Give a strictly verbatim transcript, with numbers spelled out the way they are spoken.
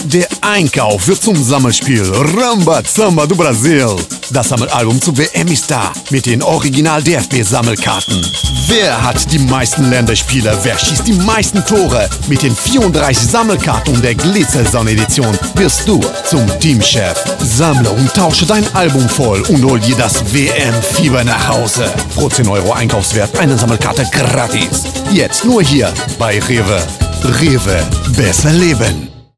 Der Einkauf wird zum Sammelspiel. Ramba Zamba do Brasil. Das Sammelalbum zur W M ist da mit den Original D F B-Sammelkarten. Wer hat die meisten Länderspiele? Wer schießt die meisten Tore? Mit den vierunddreißig Sammelkarten der Glitzerson-Edition wirst du zum Teamchef. Sammle und tausche dein Album voll und hol dir das W M-Fieber nach Hause. Pro zehn Euro Einkaufswert eine Sammelkarte gratis. Jetzt nur hier bei Rewe. Rewe, besser leben.